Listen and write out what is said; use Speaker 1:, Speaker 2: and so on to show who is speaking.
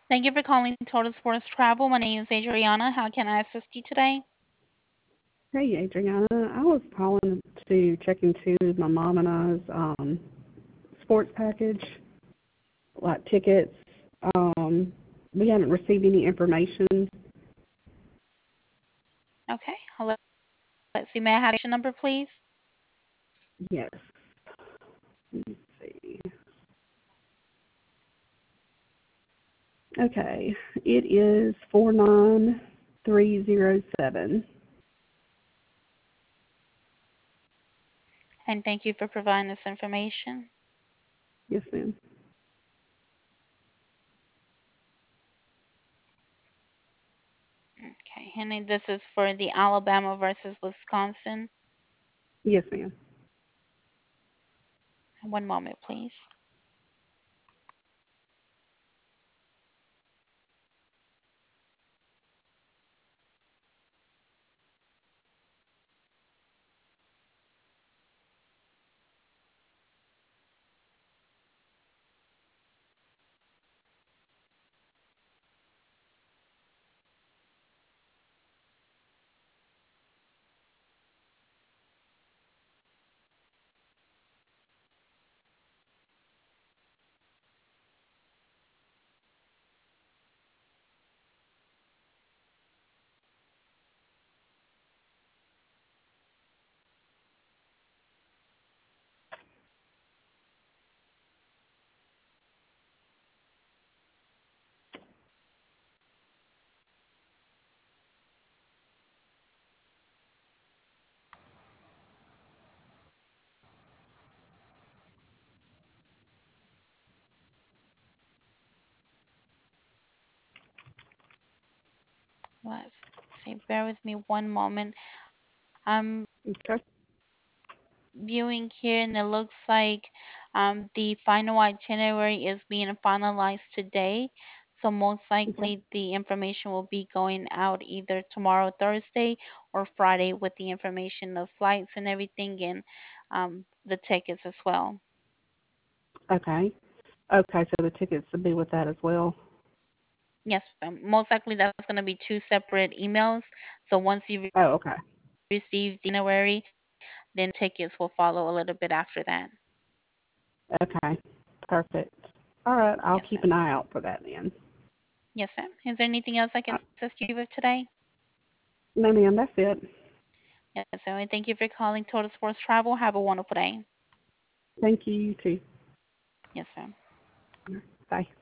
Speaker 1: Thank you for calling Total Sports Travel. My name is Adriana. How can I assist you today?
Speaker 2: Hey, Adriana. I was calling to check into my mom and I's sports package, like tickets. Um, we haven't received any information.
Speaker 1: Okay. Let's see. May I have your number, please?
Speaker 2: Yes. Let me see. Okay. It is 49307.
Speaker 1: And thank you for providing this information.
Speaker 2: Yes, ma'am.
Speaker 1: Okay. And then this is for the Alabama versus Wisconsin.
Speaker 2: Yes, ma'am.
Speaker 1: One moment, please. Let's see. Bear with me one moment. I'm
Speaker 2: Okay.
Speaker 1: viewing here, and it looks like the final itinerary is being finalized today. So most
Speaker 2: Okay.
Speaker 1: likely the information will be going out either tomorrow, Thursday, or Friday with the information of flights and everything and the tickets as well.
Speaker 2: Okay. Okay, so the tickets will be with that as well.
Speaker 1: Yes, most likely that's going to be two separate emails. So once you
Speaker 2: Oh, okay.
Speaker 1: receive the itinerary, then tickets will follow a little bit after that.
Speaker 2: Okay. Perfect. All right, I'll
Speaker 1: Yes,
Speaker 2: keep
Speaker 1: ma'am.
Speaker 2: an eye out for that then.
Speaker 1: Yes, ma'am. Is there anything else I can assist you with today?
Speaker 2: No, ma'am, that's it.
Speaker 1: Yes, ma'am. And thank you for calling Total Sports Travel. Have a wonderful day.
Speaker 2: Thank you, you too.
Speaker 1: Yes, ma'am.
Speaker 2: Bye.